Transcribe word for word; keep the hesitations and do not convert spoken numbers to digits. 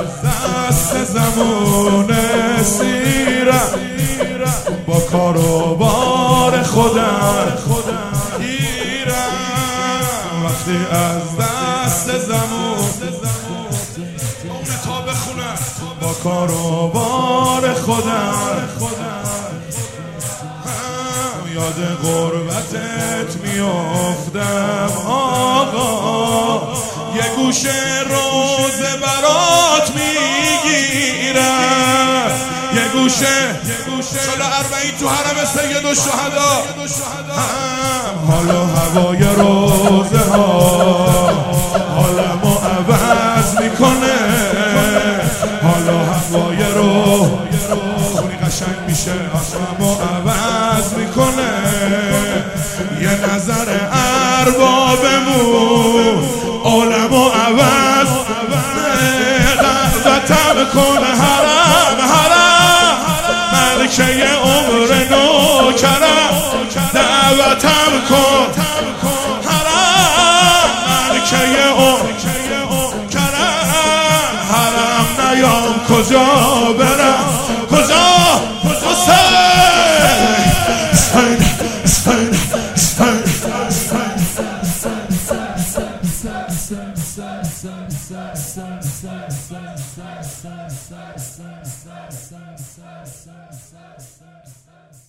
دست زمون سیرم با کار و بار خودم گیرم وقتی از دست زمون اون تا بخونم با کار و بار خودم یاد غربتت میافتم آقا یه گوشه روزه برات میگیرم یه گوشه سال اربعین تو حرم سید الشهدا حالا هوای روزه ها حالمو عوض میکنه حالا هوای روزه خونی قشنگ میشه آسمو عوض میکنه یه نظر اربابمون عالمو عوض قلبتم کنه حرم حرم ملکه عمر نوکرم دعوتم کن حرم ملکه عمر کرم حرم نیام کجا برم کجا حسین حسین حسین